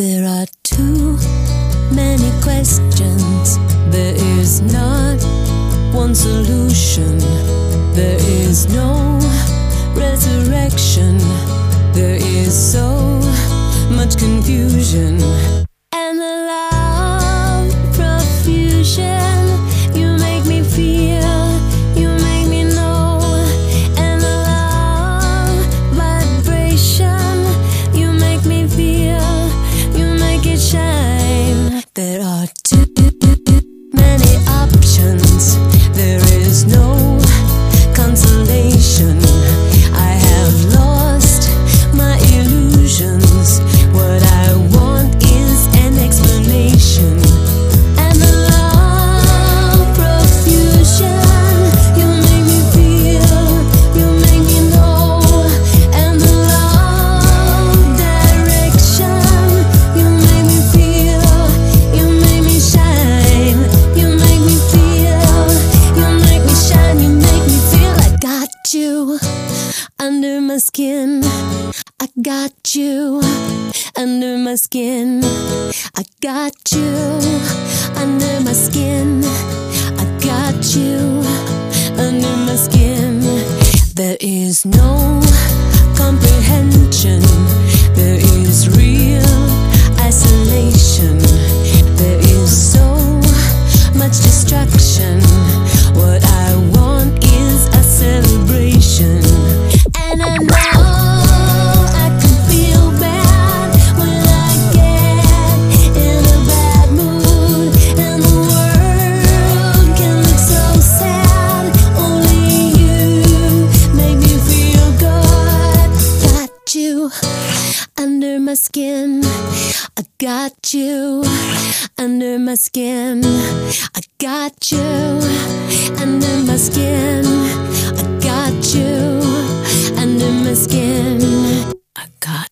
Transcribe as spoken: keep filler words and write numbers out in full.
There are too many questions. There is not one solution. There is no resurrection. There is so much confusion and a love profusion. You make me feel, you make me know, and a love vibration. You make me feel, you make it shine. There are too many options. There is no consolation. I have lost my illusions. What I want is an explanation and a love profusion. You make me feel, you make me know, and the love direction. You make me feel, you make me shine. You make me feel, you make me shine. You make me feel I got you under my skin. I got you under my skin. I got you under my skin. I got you under my skin. There is no comprehension. There is real isolation. There is so much destruction. What I want is a celebration. And I know I can feel bad when I get in a bad mood, and the world can look so sad. Only you make me feel good. Got you under my skin. I got you under my skin. I got you under my skin. I got you under my skin. I got